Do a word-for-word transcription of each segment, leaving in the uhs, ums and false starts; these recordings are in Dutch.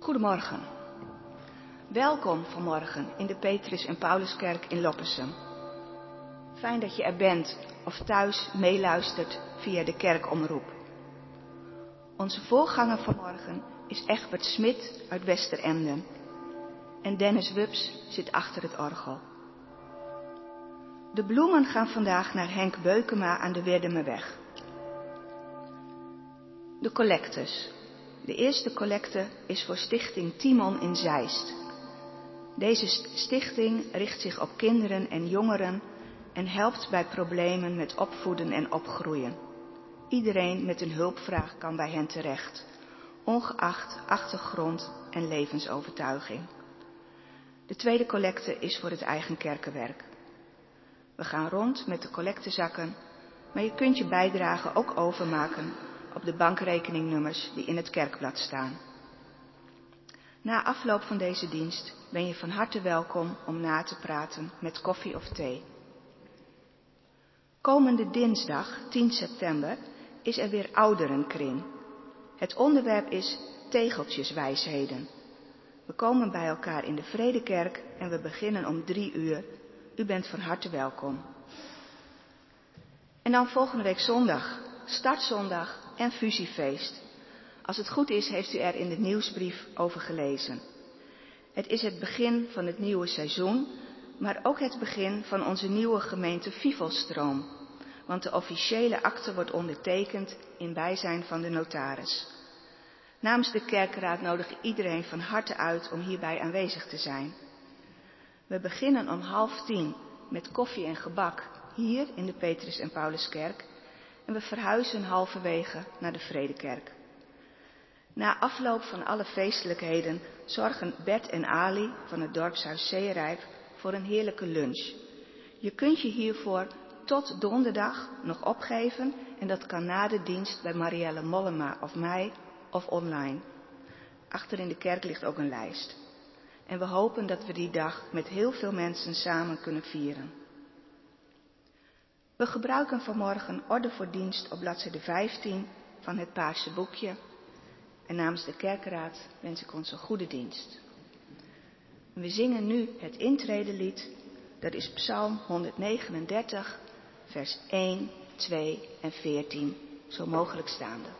Goedemorgen. Welkom vanmorgen in de Petrus en Pauluskerk in Loppersum. Fijn dat je er bent of thuis meeluistert via de kerkomroep. Onze voorganger vanmorgen is Egbert Smit uit Westeremden. En Dennis Wups zit achter het orgel. De bloemen gaan vandaag naar Henk Beukema aan de Weerdemerweg. De collectes. De eerste collecte is voor stichting Timon in Zeist. Deze stichting richt zich op kinderen en jongeren en helpt bij problemen met opvoeden en opgroeien. Iedereen met een hulpvraag kan bij hen terecht, ongeacht achtergrond en levensovertuiging. De tweede collecte is voor het eigen kerkenwerk. We gaan rond met de collectezakken, maar je kunt je bijdrage ook overmaken op de bankrekeningnummers die in het kerkblad staan. Na afloop van deze dienst ben je van harte welkom om na te praten met koffie of thee. Komende dinsdag, tien september, is er weer ouderenkring. Het onderwerp is tegeltjeswijsheden. We komen bij elkaar in de Vredekerk en we beginnen om drie uur. U bent van harte welkom. En dan volgende week zondag, startzondag en fusiefeest. Als het goed is, heeft u er in de nieuwsbrief over gelezen. Het is het begin van het nieuwe seizoen, maar ook het begin van onze nieuwe gemeente Fivelstroom. Want de officiële akte wordt ondertekend in bijzijn van de notaris. Namens de kerkenraad nodig ik iedereen van harte uit om hierbij aanwezig te zijn. We beginnen om half tien met koffie en gebak hier in de Petrus en Pauluskerk en we verhuizen halverwege naar de Vredekerk. Na afloop van alle feestelijkheden zorgen Bert en Ali van het dorpshuis Zeerijp voor een heerlijke lunch. Je kunt je hiervoor tot donderdag nog opgeven en dat kan na de dienst bij Marielle Mollema of mij of online. Achter in de kerk ligt ook een lijst. En we hopen dat we die dag met heel veel mensen samen kunnen vieren. We gebruiken vanmorgen orde voor dienst op bladzijde vijftien van het Paarse boekje. En namens de kerkenraad wens ik ons een goede dienst. We zingen nu het intredelied. Dat is Psalm honderdnegenendertig, vers één, twee en veertien. Zo mogelijk staande.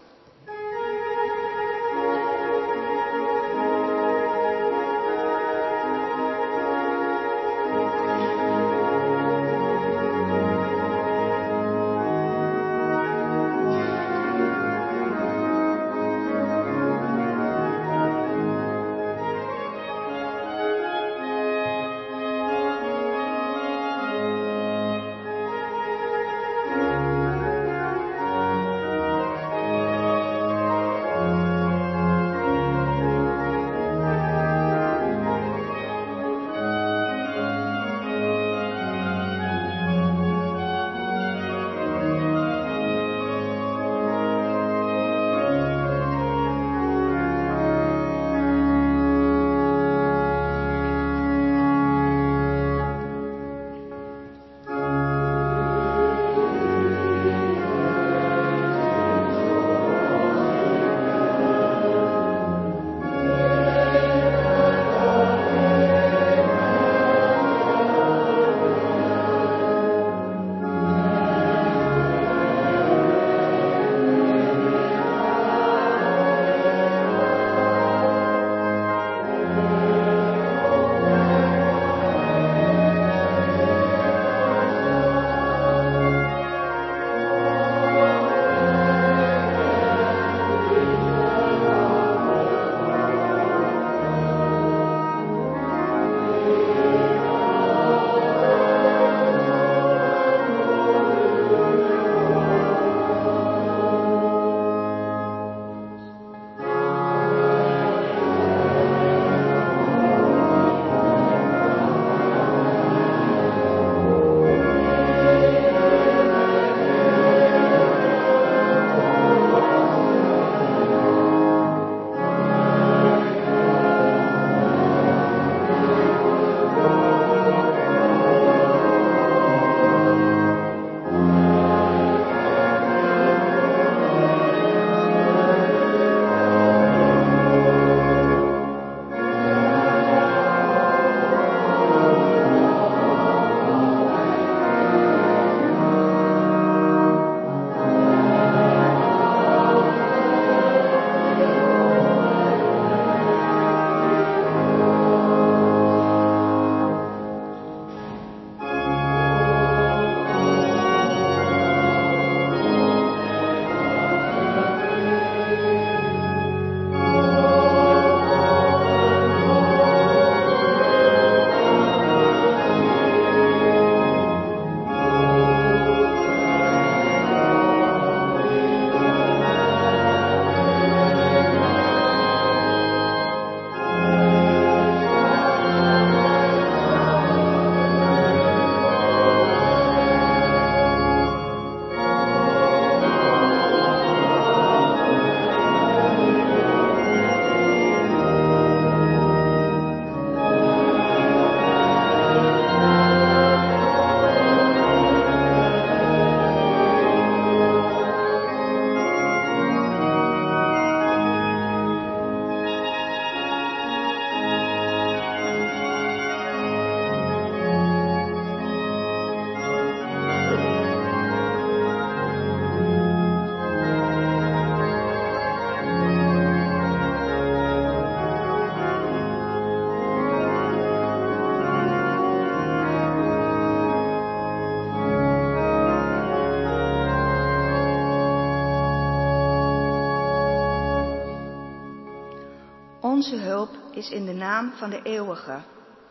Onze hulp is in de naam van de Eeuwige,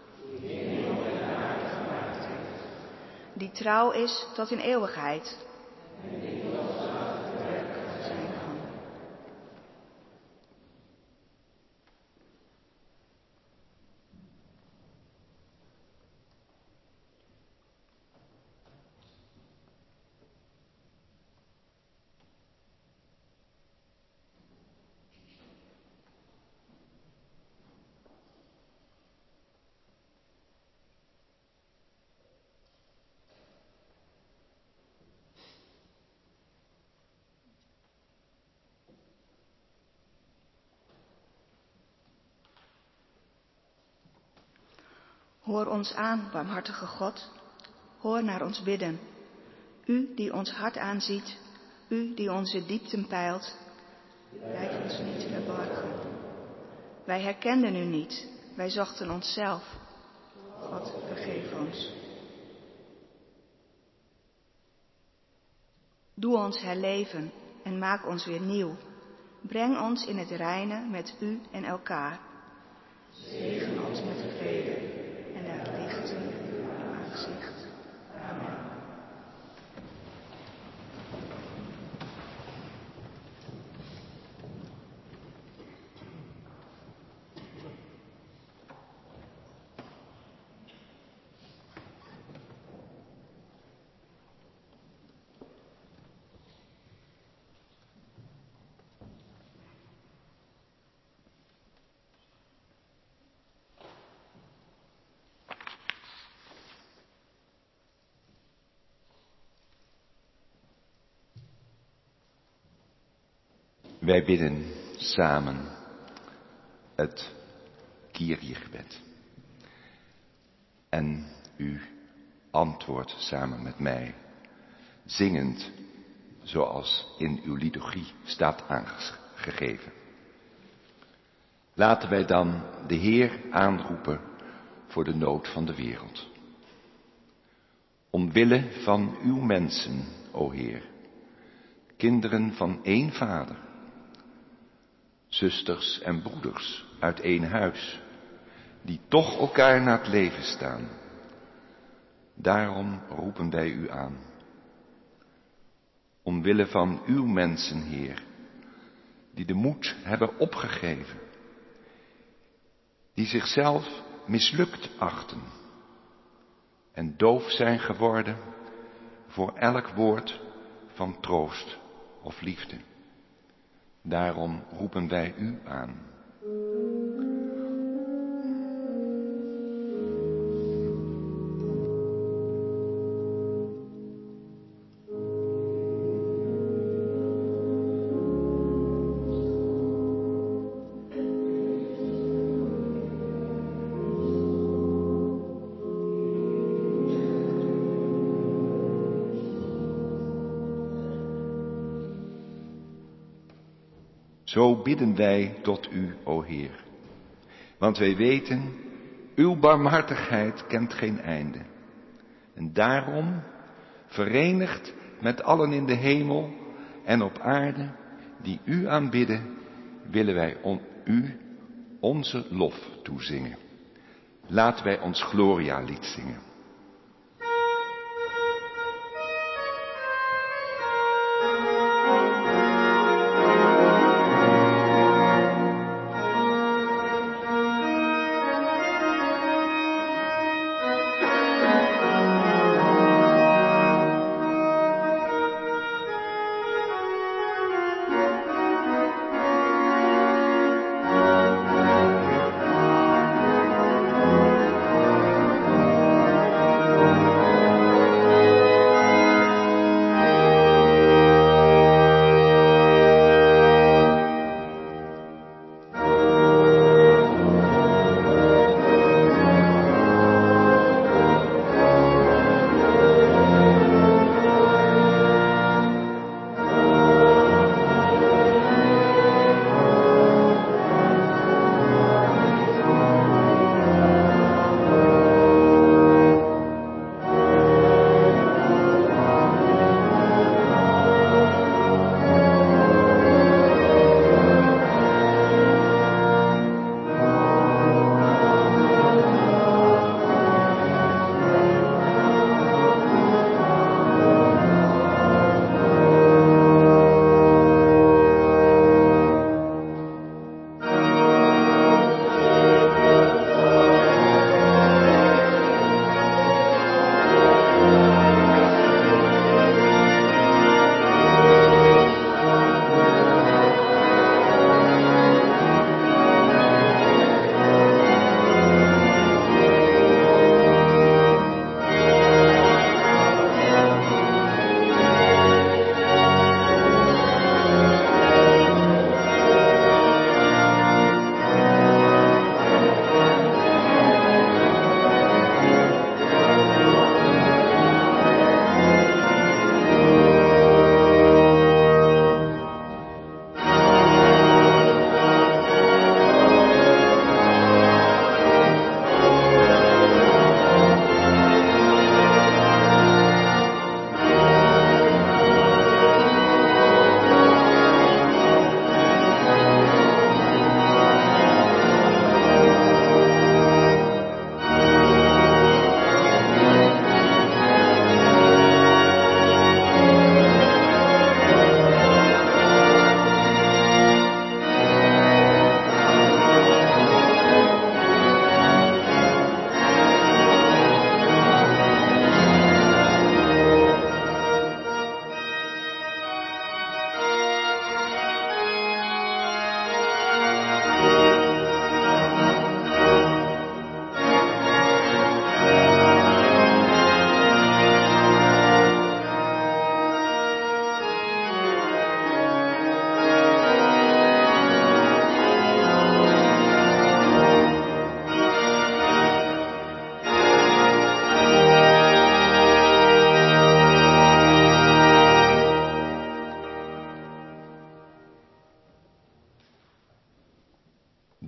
die trouw is tot in eeuwigheid. Hoor ons aan, barmhartige God. Hoor naar ons bidden. U die ons hart aanziet, u die onze diepten peilt, blijf ons niet verborgen. Wij herkenden u niet, wij zochten onszelf. God, vergeef ons. Doe ons herleven en maak ons weer nieuw. Breng ons in het reine met u en elkaar. Zegen ons met vrede en laat lichten uw aangezicht. Amen. Wij bidden samen het Kyrie-gebed. En u antwoordt samen met mij, zingend zoals in uw liturgie staat aangegeven. Laten wij dan de Heer aanroepen voor de nood van de wereld. Omwille van uw mensen, o Heer, kinderen van één vader, zusters en broeders uit één huis, die toch elkaar na het leven staan. Daarom roepen wij u aan. Omwille van uw mensen, Heer, die de moed hebben opgegeven, die zichzelf mislukt achten en doof zijn geworden voor elk woord van troost of liefde. Daarom roepen wij u aan. Zo bidden wij tot u, o Heer. Want wij weten, uw barmhartigheid kent geen einde. En daarom, verenigd met allen in de hemel en op aarde, die u aanbidden, willen wij on, u onze lof toezingen. Laten wij ons Gloria-lied zingen.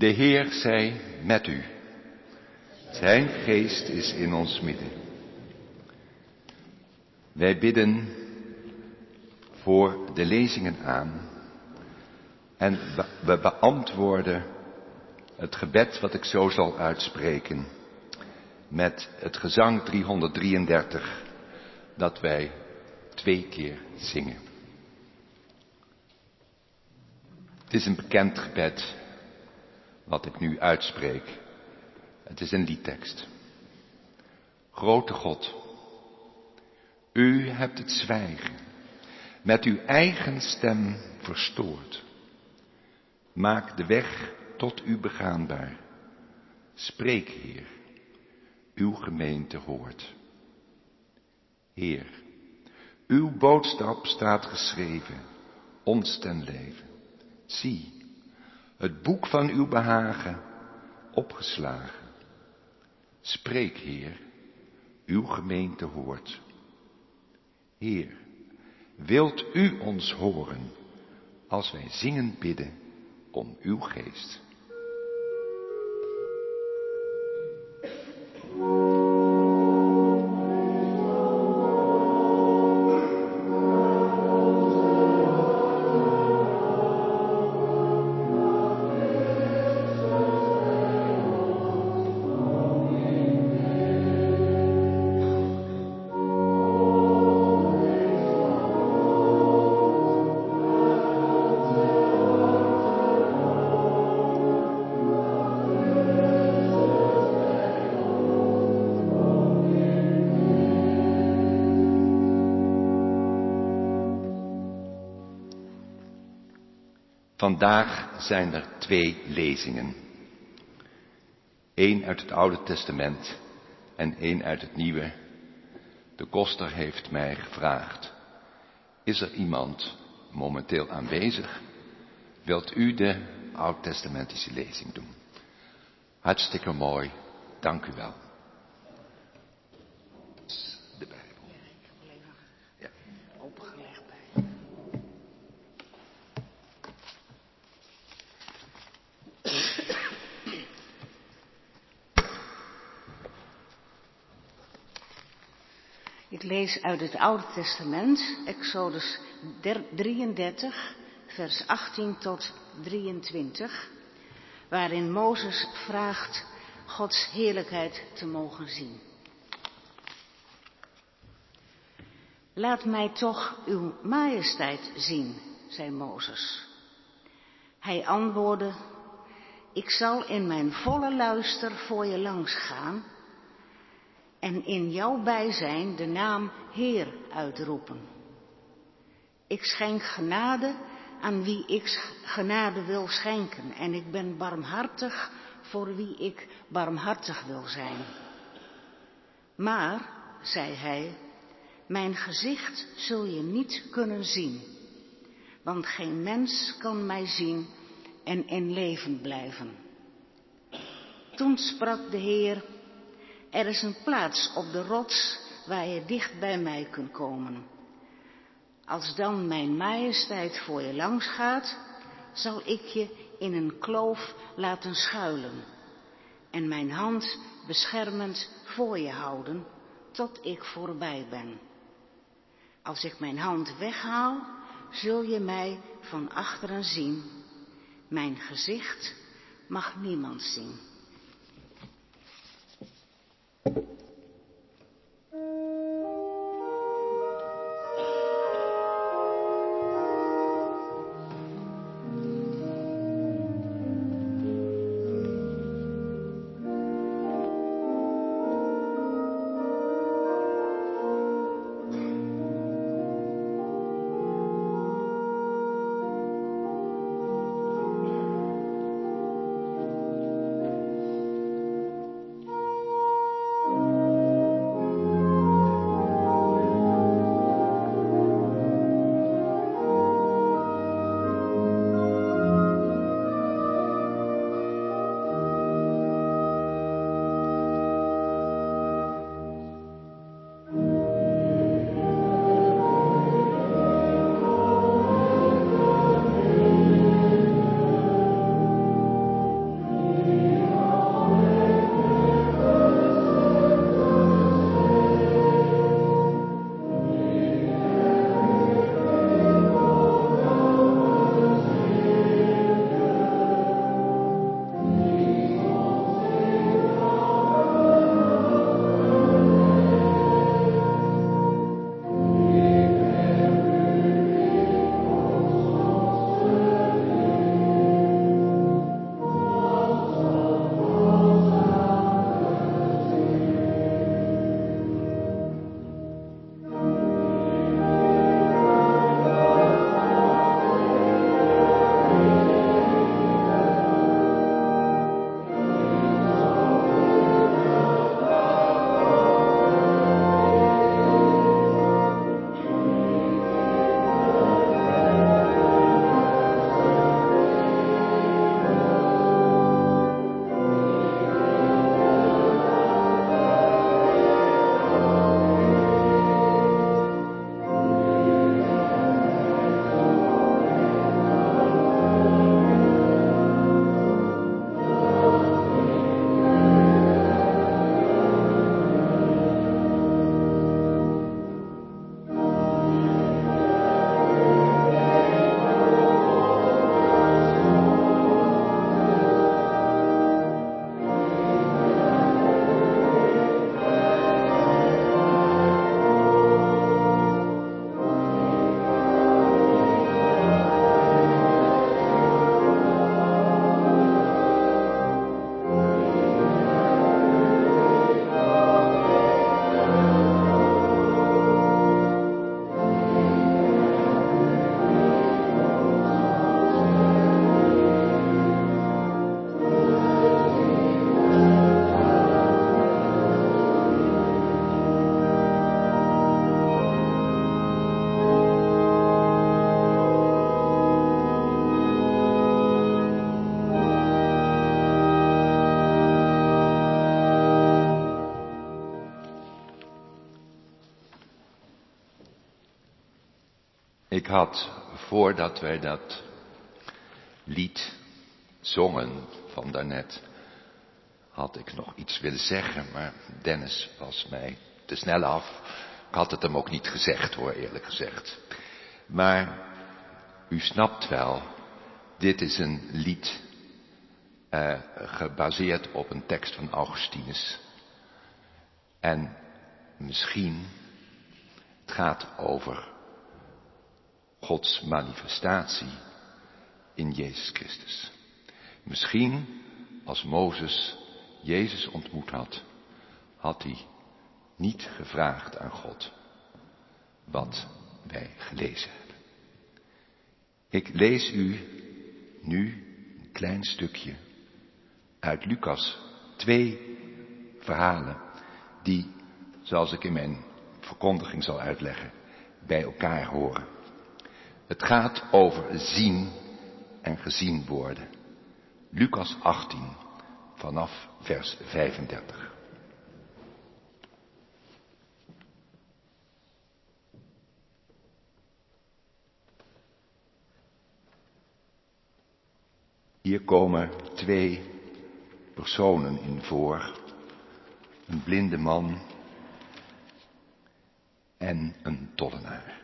Heer zij met u. Zijn geest is in ons midden. Wij bidden voor de lezingen aan en we beantwoorden het gebed wat ik zo zal uitspreken met het gezang driehonderddrieëndertig dat wij twee keer zingen. Het is een bekend gebed wat ik nu uitspreek. Het is een liedtekst. Grote God, u hebt het zwijgen met uw eigen stem verstoord. Maak de weg tot u begaanbaar. Spreek, Heer, uw gemeente hoort. Heer, uw boodschap staat geschreven, ons ten leven. Zie, het boek van uw behagen opgeslagen. Spreek, Heer, uw gemeente hoort. Heer, wilt u ons horen als wij zingend bidden om uw geest? Vandaag zijn er twee lezingen. Eén uit het Oude Testament en één uit het Nieuwe. De koster heeft mij gevraagd, is er iemand momenteel aanwezig? Wilt u de Oud-testamentische lezing doen? Hartstikke mooi, dank u wel. De Bijbel. Ja, ik heb alleen nog Ja. opengelegd bij. Ik lees uit het Oude Testament, Exodus drieëndertig, vers achttien tot drieëntwintig, waarin Mozes vraagt Gods heerlijkheid te mogen zien. Laat mij toch uw majesteit zien, zei Mozes. Hij antwoordde, ik zal in mijn volle luister voor je langs gaan en in jouw bijzijn de naam Heer uitroepen. Ik schenk genade aan wie ik genade wil schenken en ik ben barmhartig voor wie ik barmhartig wil zijn. Maar, zei hij, mijn gezicht zul je niet kunnen zien, want geen mens kan mij zien en in leven blijven. Toen sprak de Heer, er is een plaats op de rots waar je dicht bij mij kunt komen. Als dan mijn majesteit voor je langs gaat, zal ik je in een kloof laten schuilen en mijn hand beschermend voor je houden tot ik voorbij ben. Als ik mijn hand weghaal, zul je mij van achteren zien. Mijn gezicht mag niemand zien. Ik had, voordat wij dat lied zongen van daarnet, had ik nog iets willen zeggen, maar Dennis was mij te snel af. Ik had het hem ook niet gezegd hoor, eerlijk gezegd. Maar u snapt wel, dit is een lied uh, gebaseerd op een tekst van Augustinus. En misschien, het gaat over Gods manifestatie in Jezus Christus. Misschien, als Mozes Jezus ontmoet had, had hij niet gevraagd aan God wat wij gelezen hebben. Ik lees u nu een klein stukje uit Lucas, twee verhalen die, zoals ik in mijn verkondiging zal uitleggen, bij elkaar horen. Het gaat over zien en gezien worden. Lucas achttien, vanaf vers vijfendertig. Hier komen twee personen in voor. Een blinde man en een tollenaar.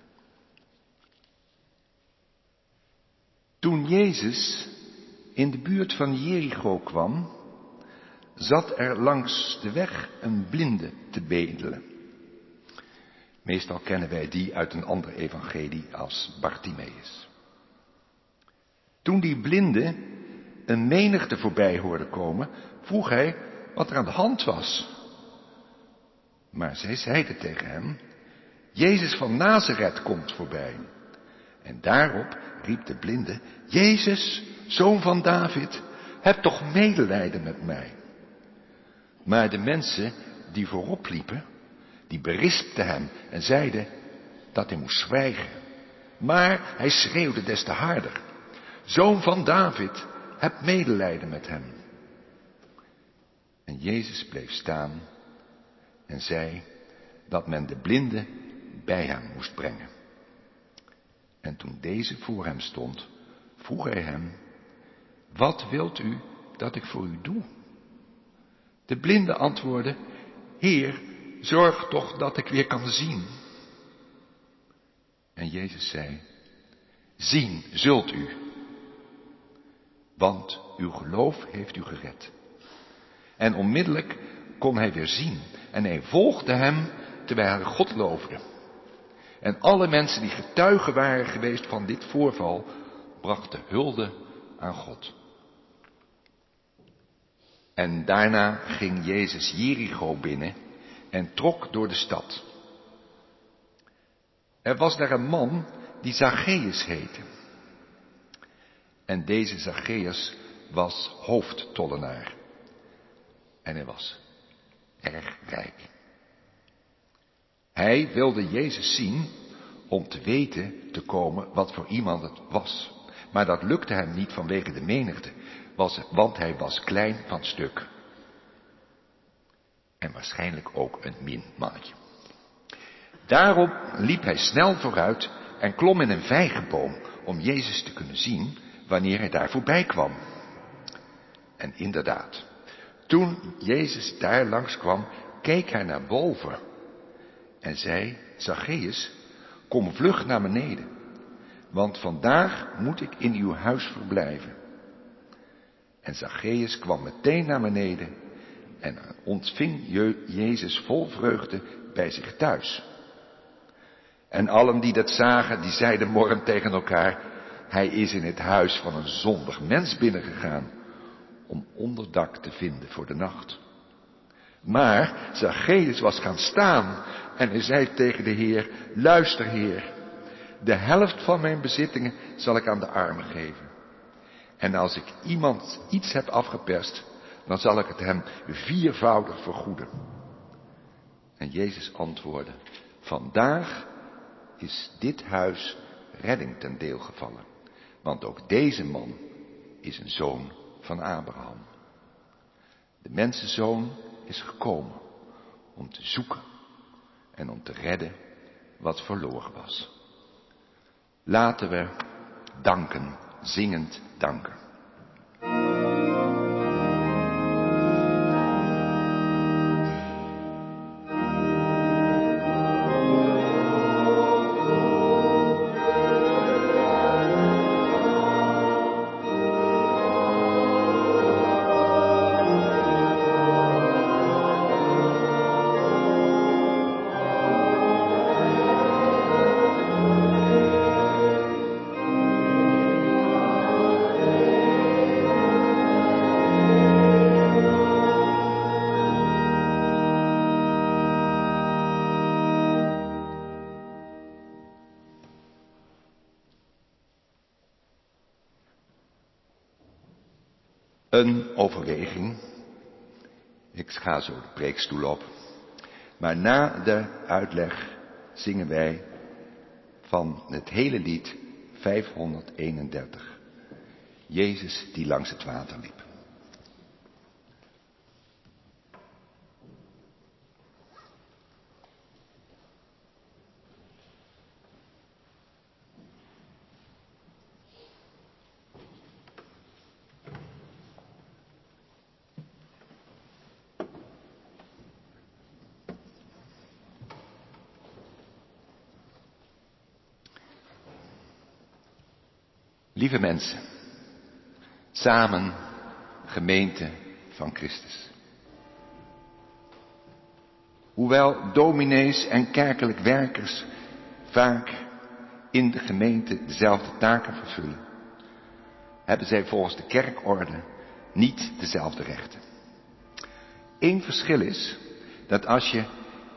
Toen Jezus in de buurt van Jericho kwam, zat er langs de weg een blinde te bedelen. Meestal kennen wij die uit een ander evangelie als Bartimeus. Toen die blinde een menigte voorbij hoorde komen, vroeg hij wat er aan de hand was. Maar zij zeiden tegen hem, Jezus van Nazareth komt voorbij. En daarop riep de blinde, Jezus, zoon van David, heb toch medelijden met mij. Maar de mensen die voorop liepen, die berispten hem en zeiden dat hij moest zwijgen. Maar hij schreeuwde des te harder, zoon van David, heb medelijden met hem. En Jezus bleef staan en zei dat men de blinde bij hem moest brengen. En toen deze voor hem stond, vroeg hij hem, wat wilt u dat ik voor u doe? De blinde antwoordde, Heer, zorg toch dat ik weer kan zien. En Jezus zei, zien zult u, want uw geloof heeft u gered. En onmiddellijk kon hij weer zien en hij volgde hem terwijl hij God loofde. En alle mensen die getuigen waren geweest van dit voorval, brachten hulde aan God. En daarna ging Jezus Jericho binnen en trok door de stad. Er was daar een man die Zacchaeus heette. En deze Zacchaeus was hoofdtollenaar. En hij was erg rijk. Hij wilde Jezus zien om te weten te komen wat voor iemand het was. Maar dat lukte hem niet vanwege de menigte, want hij was klein van stuk. En waarschijnlijk ook een min mannetje. Daarom liep hij snel vooruit en klom in een vijgenboom om Jezus te kunnen zien wanneer hij daar voorbij kwam. En inderdaad, toen Jezus daar langs kwam, keek hij naar boven en zei, Zacchaeus, kom vlug naar beneden, want vandaag moet ik in uw huis verblijven. En Zacchaeus kwam meteen naar beneden en ontving Jezus vol vreugde bij zich thuis. En allen die dat zagen, die zeiden morrend tegen elkaar, hij is in het huis van een zondig mens binnengegaan om onderdak te vinden voor de nacht. Maar Zacchaeus was gaan staan en hij zei tegen de Heer, luister Heer, de helft van mijn bezittingen zal ik aan de armen geven. En als ik iemand iets heb afgeperst, dan zal ik het hem viervoudig vergoeden. En Jezus antwoordde, vandaag is dit huis redding ten deel gevallen. Want ook deze man is een zoon van Abraham. De mensenzoon is gekomen om te zoeken en om te redden wat verloren was. Laten we danken, zingend danken. Een overweging. Ik ga zo de preekstoel op. Maar na de uitleg zingen wij van het hele lied vijfhonderdeenendertig. Jezus die langs het water liep. Lieve mensen, samen gemeente van Christus. Hoewel dominees en kerkelijk werkers vaak in de gemeente dezelfde taken vervullen, hebben zij volgens de kerkorde niet dezelfde rechten. Eén verschil is dat als je,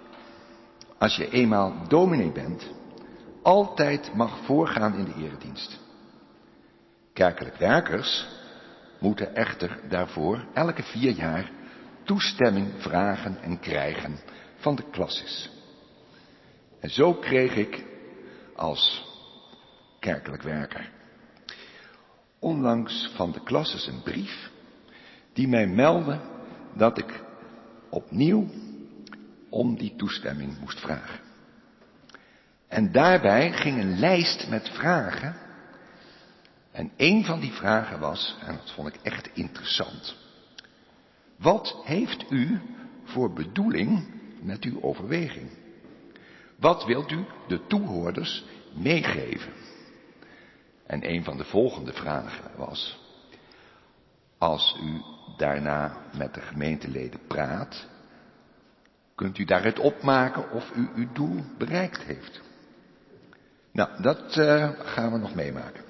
als je eenmaal dominee bent, altijd mag voorgaan in de eredienst. Kerkelijk werkers moeten echter daarvoor elke vier jaar toestemming vragen en krijgen van de klasses. En zo kreeg ik als kerkelijk werker onlangs van de klasses een brief die mij meldde dat ik opnieuw om die toestemming moest vragen. En daarbij ging een lijst met vragen. En een van die vragen was, en dat vond ik echt interessant. Wat heeft u voor bedoeling met uw overweging? Wat wilt u de toehoorders meegeven? En een van de volgende vragen was, als u daarna met de gemeenteleden praat, kunt u daaruit opmaken of u uw doel bereikt heeft? Nou, dat uh, gaan we nog meemaken.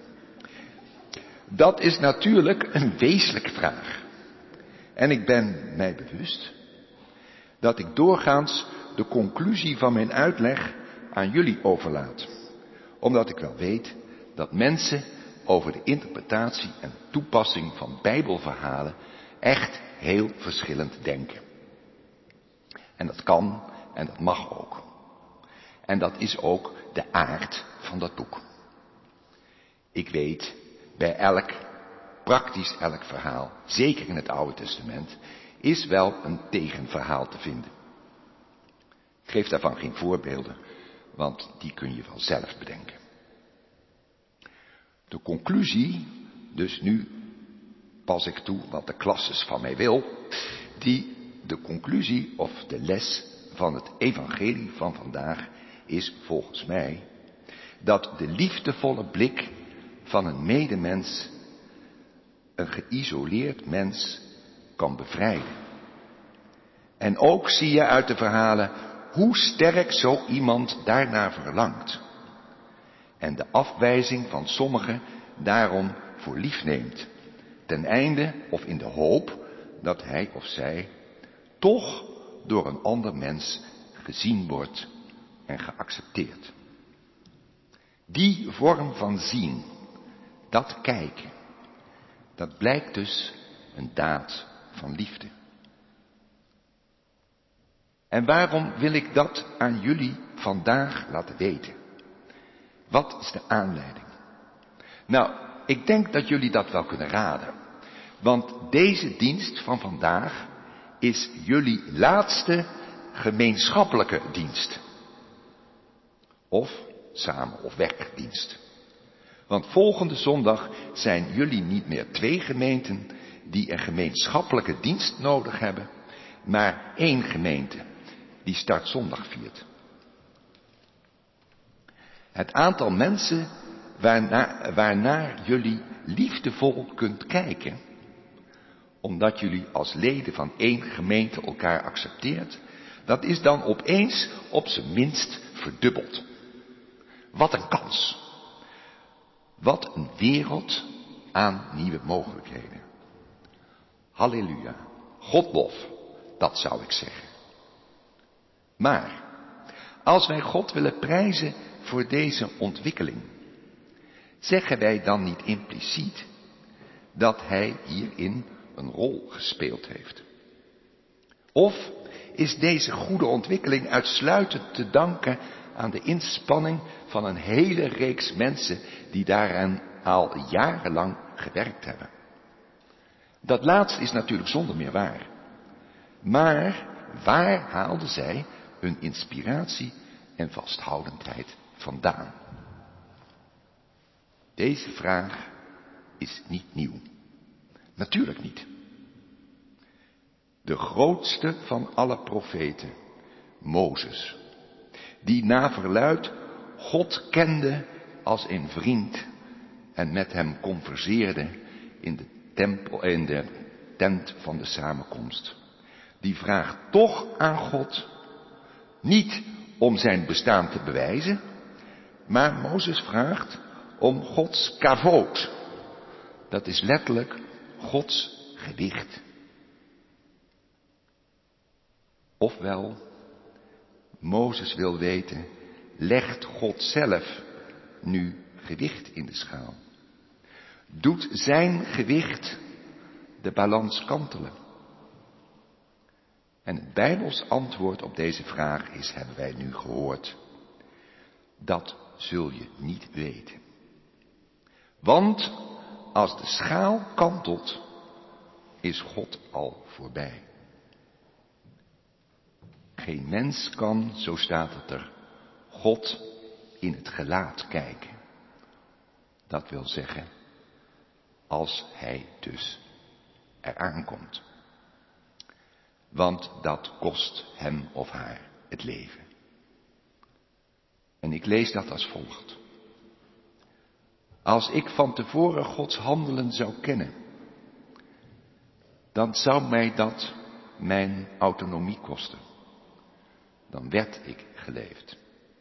Dat is natuurlijk een wezenlijke vraag. En ik ben mij bewust dat ik doorgaans de conclusie van mijn uitleg aan jullie overlaat. Omdat ik wel weet dat mensen over de interpretatie en toepassing van Bijbelverhalen echt heel verschillend denken. En dat kan en dat mag ook. En dat is ook de aard van dat boek. Ik weet, bij elk, praktisch elk verhaal, zeker in het Oude Testament, is wel een tegenverhaal te vinden. Ik geef daarvan geen voorbeelden, want die kun je wel zelf bedenken. De conclusie, dus nu pas ik toe wat de klasses van mij wil, die de conclusie of de les van het evangelie van vandaag is volgens mij dat de liefdevolle blik van een medemens een geïsoleerd mens kan bevrijden. En ook zie je uit de verhalen hoe sterk zo iemand daarnaar verlangt. En de afwijzing van sommigen daarom voor lief neemt. Ten einde of in de hoop dat hij of zij toch door een ander mens gezien wordt en geaccepteerd. Die vorm van zien, dat kijken, dat blijkt dus een daad van liefde. En waarom wil ik dat aan jullie vandaag laten weten? Wat is de aanleiding? Nou, ik denk dat jullie dat wel kunnen raden. Want deze dienst van vandaag is jullie laatste gemeenschappelijke dienst. Of samen of werkdienst. Want volgende zondag zijn jullie niet meer twee gemeenten die een gemeenschappelijke dienst nodig hebben, maar één gemeente die startzondag viert. Het aantal mensen waarna, waarnaar jullie liefdevol kunt kijken, omdat jullie als leden van één gemeente elkaar accepteert, dat is dan opeens op zijn minst verdubbeld. Wat een kans. Wat een wereld aan nieuwe mogelijkheden. Halleluja. Godlof, dat zou ik zeggen. Maar, als wij God willen prijzen voor deze ontwikkeling, zeggen wij dan niet impliciet dat Hij hierin een rol gespeeld heeft? Of is deze goede ontwikkeling uitsluitend te danken aan de inspanning van een hele reeks mensen die daaraan al jarenlang gewerkt hebben? Dat laatste is natuurlijk zonder meer waar. Maar waar haalden zij hun inspiratie en vasthoudendheid vandaan? Deze vraag is niet nieuw. Natuurlijk niet. De grootste van alle profeten, Mozes, die na verluidt God kende als een vriend en met hem converseerde in de tempel, in de tent van de samenkomst. Die vraagt toch aan God, niet om zijn bestaan te bewijzen, maar Mozes vraagt om Gods kavoot. Dat is letterlijk Gods gewicht. Ofwel, Mozes wil weten, legt God zelf nu gewicht in de schaal? Doet zijn gewicht de balans kantelen? En het Bijbels antwoord op deze vraag is, hebben wij nu gehoord, dat zul je niet weten. Want als de schaal kantelt, is God al voorbij. Geen mens kan, zo staat het er, God in het gelaat kijken. Dat wil zeggen, als hij dus eraan komt. Want dat kost hem of haar het leven. En ik lees dat als volgt. Als ik van tevoren Gods handelen zou kennen, dan zou mij dat mijn autonomie kosten. Dan werd ik geleefd.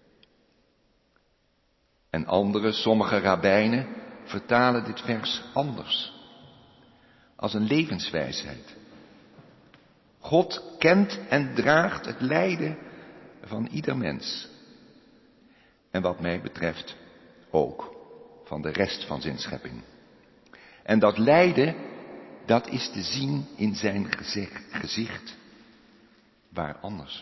En andere, sommige rabbijnen, vertalen dit vers anders. Als een levenswijsheid. God kent en draagt het lijden van ieder mens. En wat mij betreft ook van de rest van zijn schepping. En dat lijden, dat is te zien in zijn gezicht. Waar anders?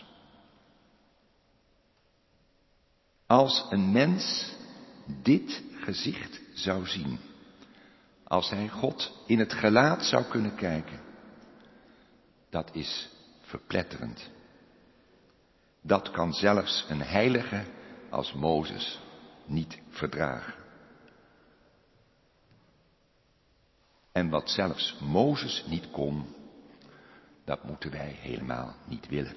Als een mens dit gezicht zou zien, als hij God in het gelaat zou kunnen kijken, dat is verpletterend. Dat kan zelfs een heilige als Mozes niet verdragen. En wat zelfs Mozes niet kon, dat moeten wij helemaal niet willen.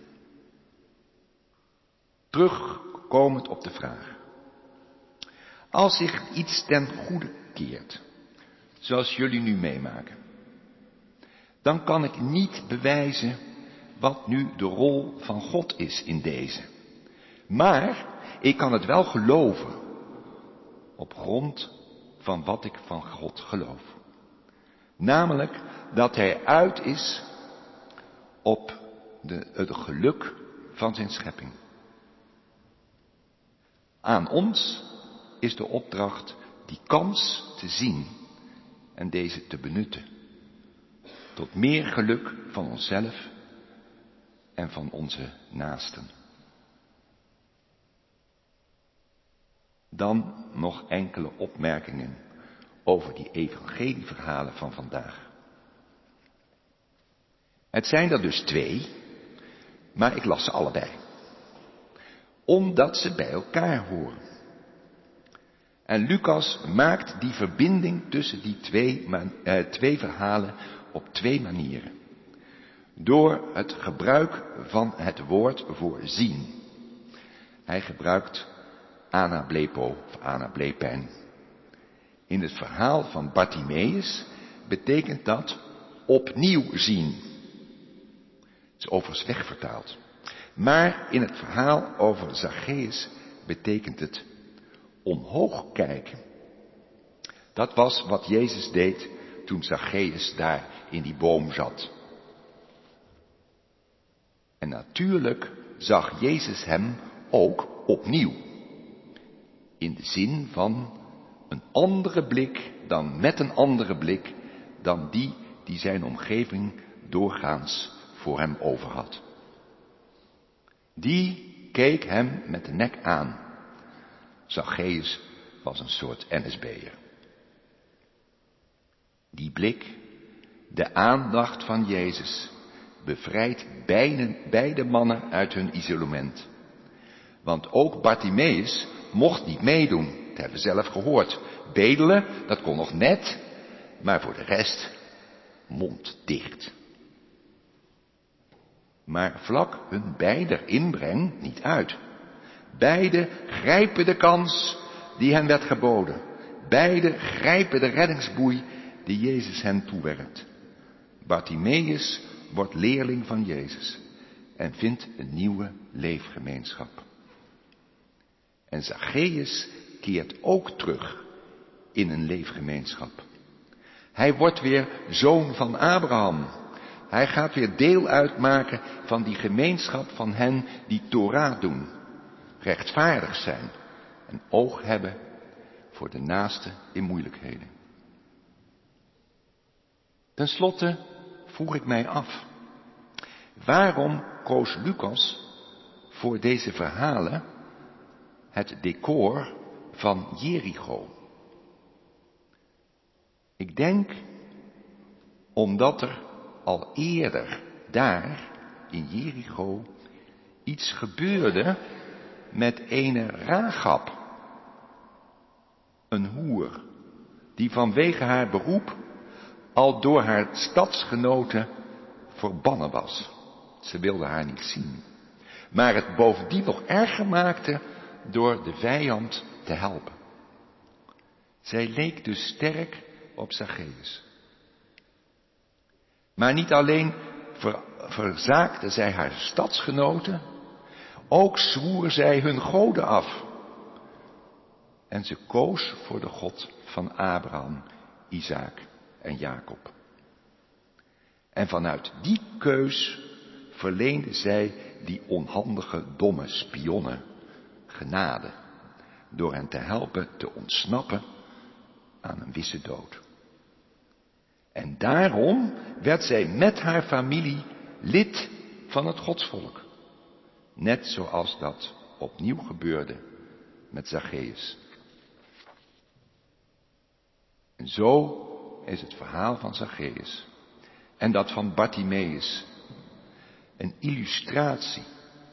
Terugkomend op de vraag. Als zich iets ten goede keert, zoals jullie nu meemaken, dan kan ik niet bewijzen wat nu de rol van God is in deze. Maar ik kan het wel geloven op grond van wat ik van God geloof. Namelijk dat hij uit is op de, het geluk van zijn schepping. Aan ons is de opdracht die kans te zien en deze te benutten. Tot meer geluk van onszelf en van onze naasten. Dan nog enkele opmerkingen over die evangelieverhalen van vandaag. Het zijn er dus twee, maar ik las ze allebei. Omdat ze bij elkaar horen. En Lucas maakt die verbinding tussen die twee, uh, twee verhalen op twee manieren. Door het gebruik van het woord voor zien. Hij gebruikt anablepo of anablepen. In het verhaal van Bartimeus betekent dat opnieuw zien. Het is overigens wegvertaald. Maar in het verhaal over Zacchaeus betekent het omhoog kijken. Dat was wat Jezus deed toen Zacchaeus daar in die boom zat. En natuurlijk zag Jezus hem ook opnieuw. In de zin van een andere blik dan met een andere blik dan die die zijn omgeving doorgaans voor hem over had. Die keek hem met de nek aan. Zacchaeus was een soort N S B'er. Die blik, de aandacht van Jezus, bevrijdt beide, beide mannen uit hun isolement. Want ook Bartimeus mocht niet meedoen, dat hebben we zelf gehoord. Bedelen, dat kon nog net, maar voor de rest mond dicht. Maar vlak hun beider inbreng niet uit. Beiden grijpen de kans die hen werd geboden. Beiden grijpen de reddingsboei die Jezus hen toewerpt. Bartimeus wordt leerling van Jezus en vindt een nieuwe leefgemeenschap. En Zacchaeus keert ook terug in een leefgemeenschap. Hij wordt weer zoon van Abraham. Hij gaat weer deel uitmaken van die gemeenschap van hen die Torah doen, rechtvaardig zijn en oog hebben voor de naaste in moeilijkheden. Ten slotte vroeg ik mij af, waarom koos Lucas voor deze verhalen het decor van Jericho? Ik denk omdat er al eerder daar in Jericho iets gebeurde met ene Rachab, een hoer, die vanwege haar beroep al door haar stadsgenoten verbannen was. Ze wilden haar niet zien, maar het bovendien nog erger maakte door de vijand te helpen. Zij leek dus sterk op Zacchaeus. Maar niet alleen ver, verzaakte zij haar stadsgenoten, ook zwoer zij hun goden af. En ze koos voor de God van Abraham, Isaac en Jacob. En vanuit die keus verleende zij die onhandige, domme spionnen genade, door hen te helpen te ontsnappen aan een wisse dood. En daarom werd zij met haar familie lid van het godsvolk. Net zoals dat opnieuw gebeurde met Zacchaeus. En zo is het verhaal van Zacchaeus en dat van Bartimeus een illustratie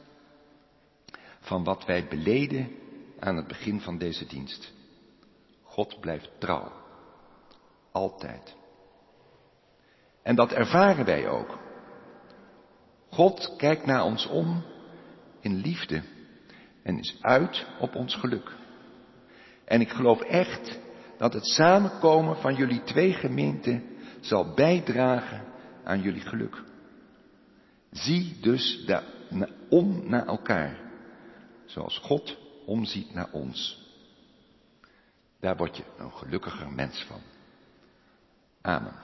van wat wij beleden aan het begin van deze dienst. God blijft trouw. Altijd. En dat ervaren wij ook. God kijkt naar ons om in liefde en is uit op ons geluk. En ik geloof echt dat het samenkomen van jullie twee gemeenten zal bijdragen aan jullie geluk. Zie dus daar om naar elkaar, zoals God omziet naar ons. Daar word je een gelukkiger mens van. Amen.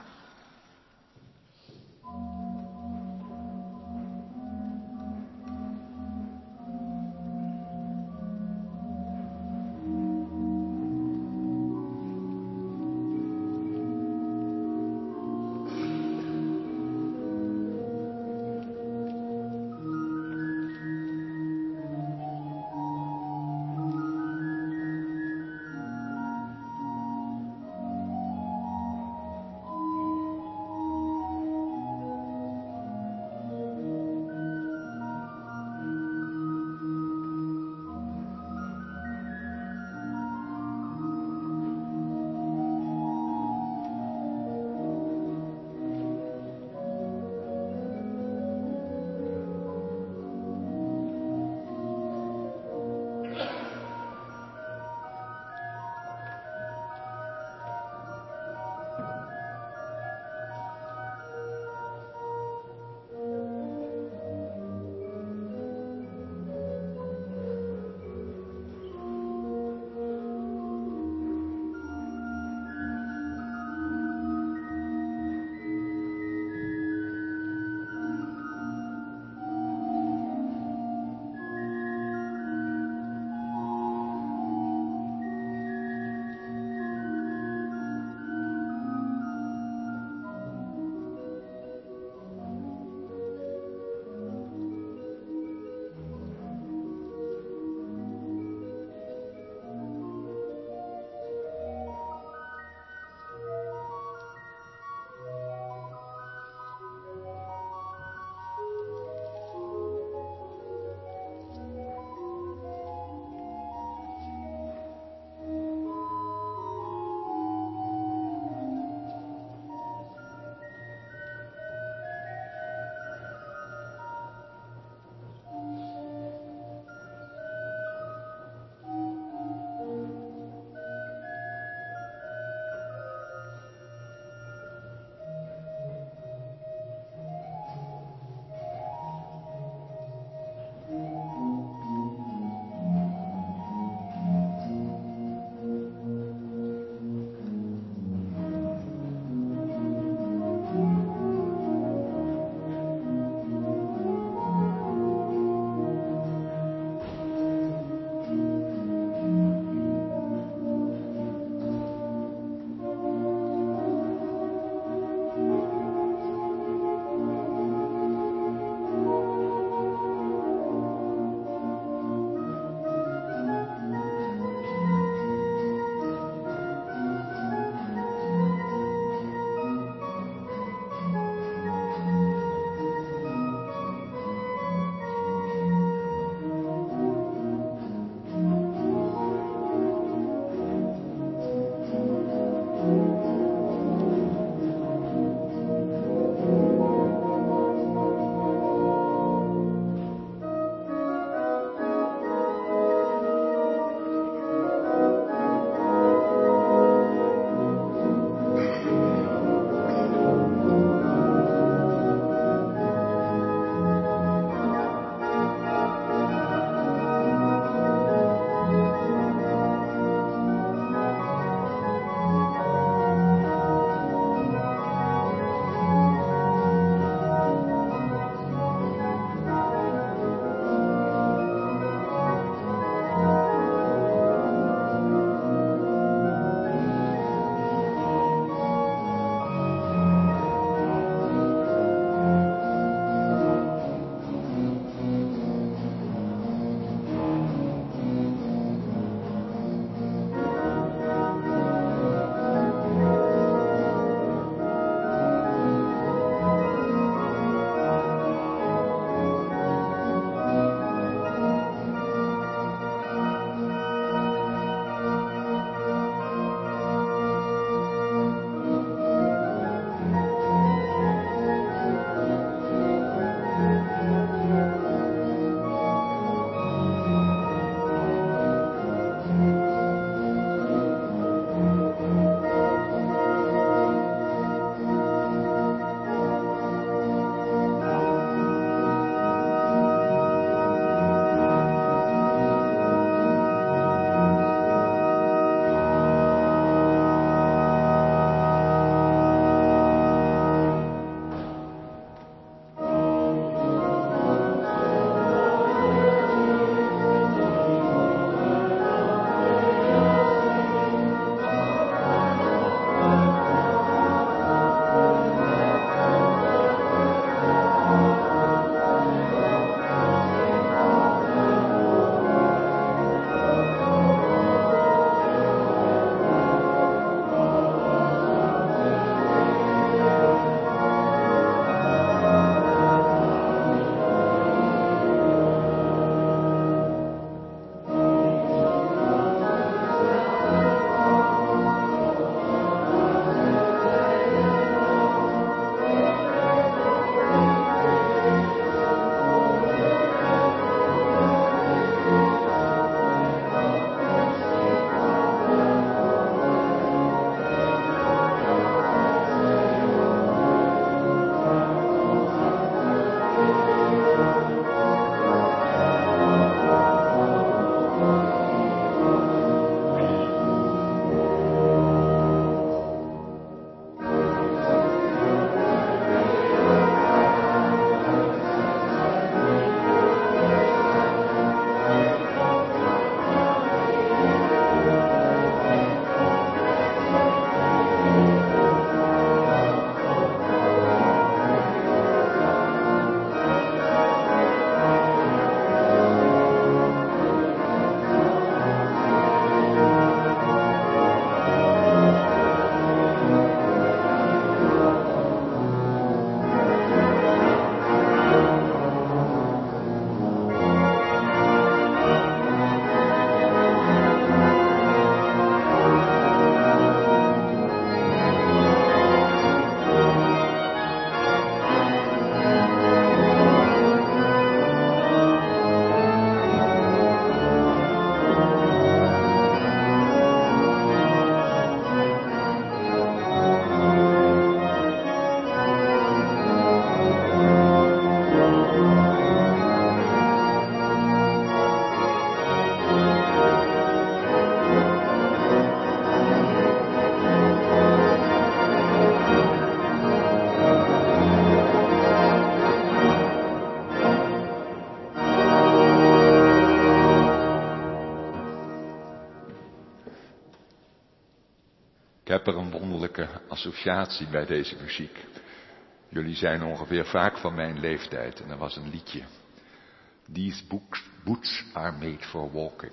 heb er een wonderlijke associatie bij deze muziek. Jullie zijn ongeveer vaak van mijn leeftijd en er was een liedje. These books, boots are made for walking.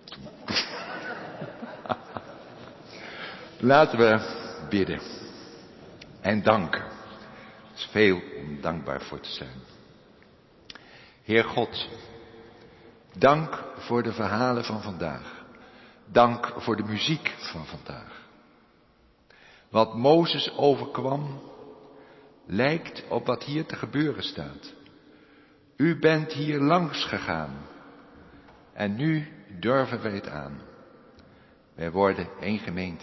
Laten we bidden en danken. Er is veel om dankbaar voor te zijn. Heer God, dank voor de verhalen van vandaag. Dank voor de muziek van vandaag. Wat Mozes overkwam, lijkt op wat hier te gebeuren staat. U bent hier langs gegaan. En nu durven wij het aan. Wij worden één gemeente.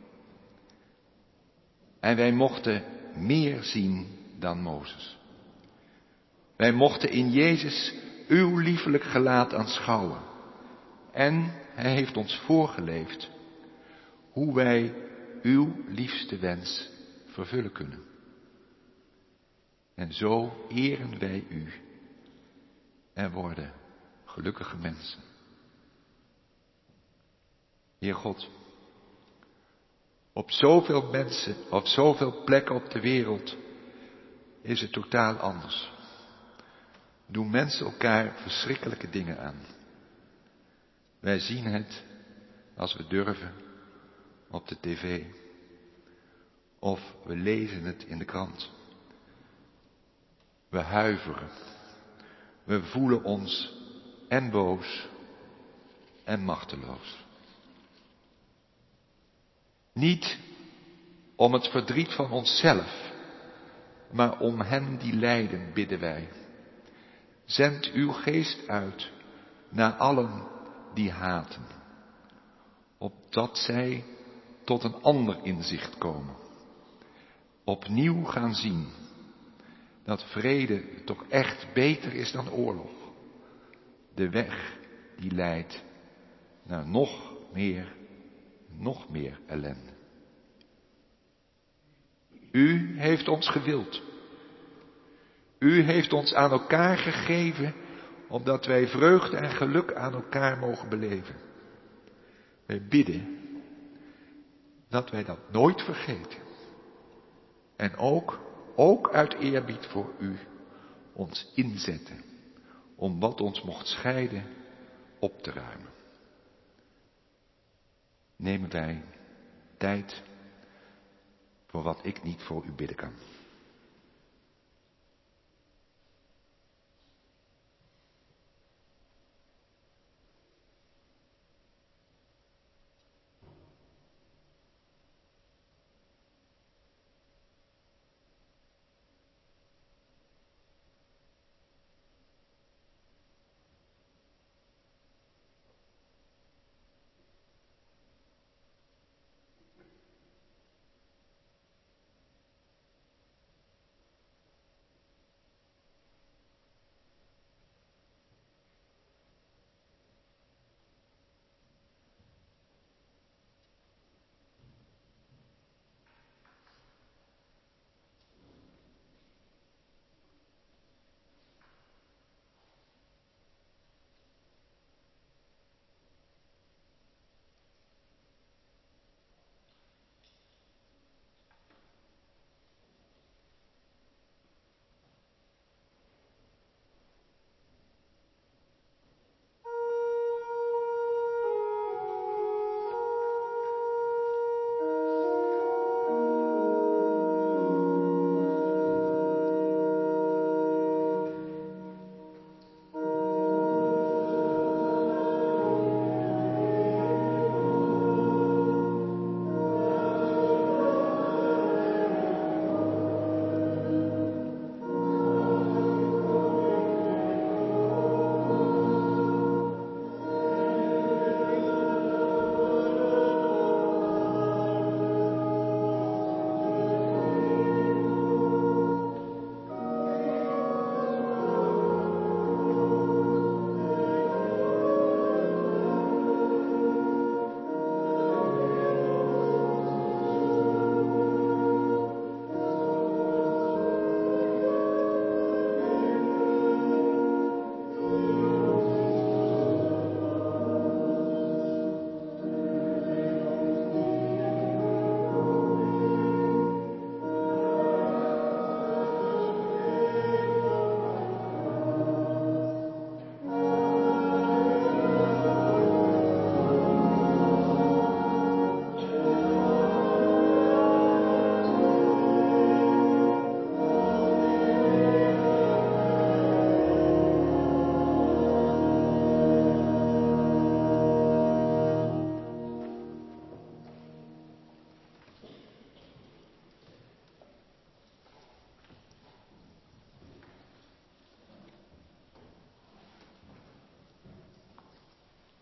En wij mochten meer zien dan Mozes. Wij mochten in Jezus uw liefelijk gelaat aanschouwen. En hij heeft ons voorgeleefd hoe wij uw liefste wens vervullen kunnen. En zo eren wij u en worden gelukkige mensen. Heer God, op zoveel mensen, op zoveel plekken op de wereld is het totaal anders. Doen mensen elkaar verschrikkelijke dingen aan. Wij zien het, als we durven, op de tv. Of we lezen het in de krant. We huiveren. We voelen ons en boos en machteloos. Niet om het verdriet van onszelf, maar om hen die lijden bidden wij. Zend uw geest uit naar allen die haten, opdat zij tot een ander inzicht komen. Opnieuw gaan zien dat vrede toch echt beter is dan oorlog. De weg die leidt naar nog meer, nog meer ellende. U heeft ons gewild. U heeft ons aan elkaar gegeven, opdat wij vreugde en geluk aan elkaar mogen beleven. Wij bidden dat wij dat nooit vergeten. En ook, ook uit eerbied voor u, ons inzetten om wat ons mocht scheiden op te ruimen. Nemen wij tijd voor wat ik niet voor u bidden kan.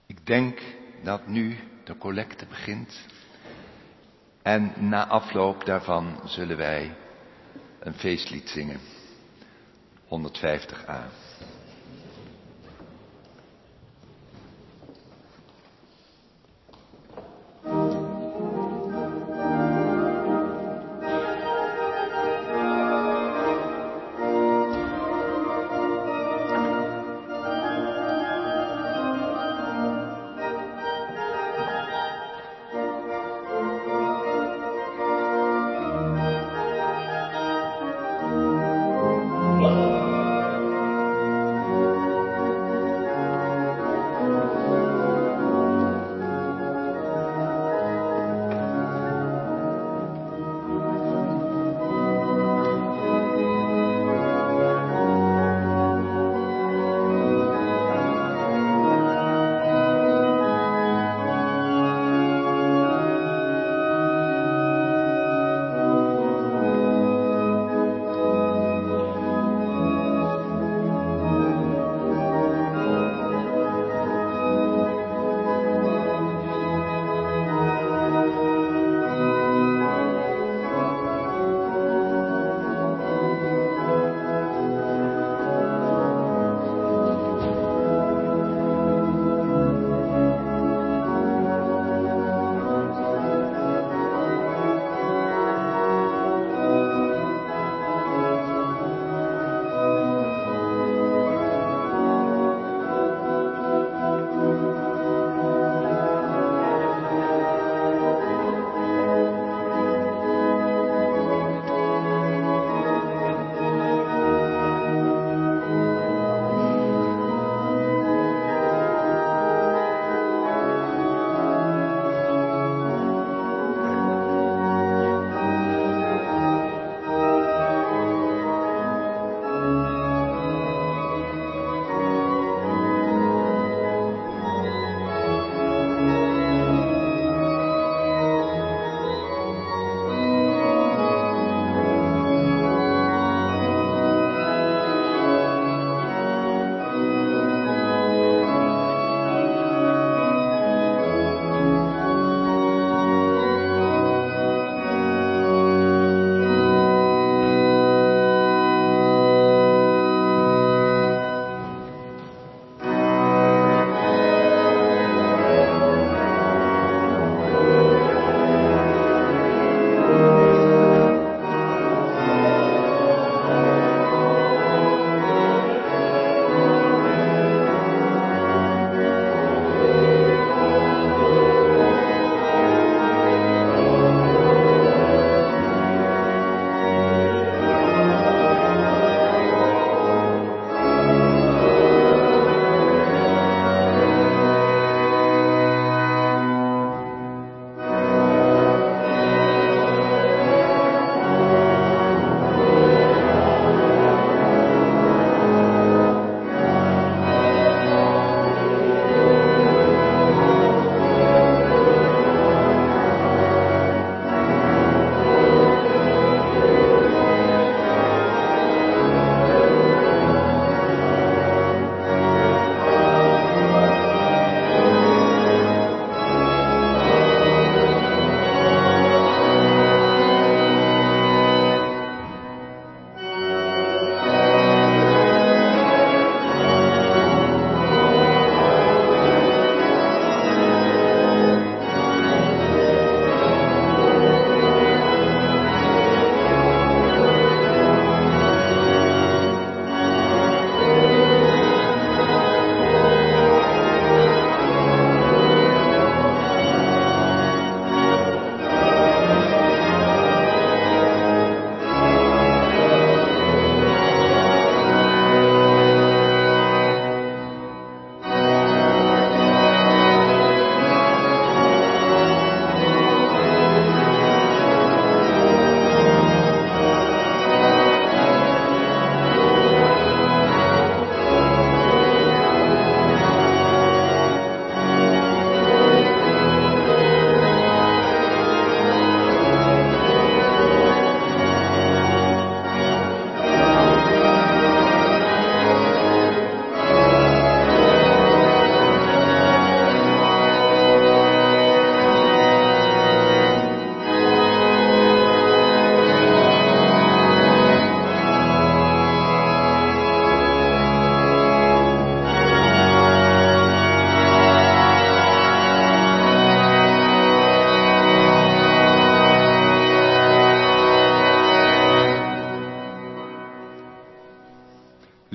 Ik denk dat nu de collecte begint. En na afloop daarvan zullen wij een feestlied zingen. honderdvijftig a.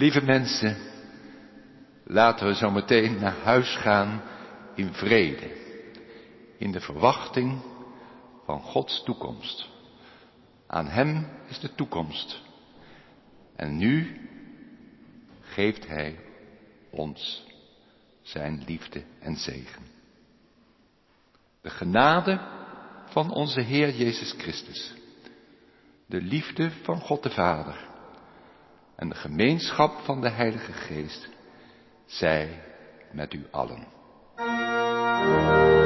Lieve mensen, laten we zo meteen naar huis gaan in vrede, in de verwachting van Gods toekomst. Aan Hem is de toekomst. En nu geeft Hij ons zijn liefde en zegen. De genade van onze Heer Jezus Christus, de liefde van God de Vader en de gemeenschap van de Heilige Geest zij met u allen.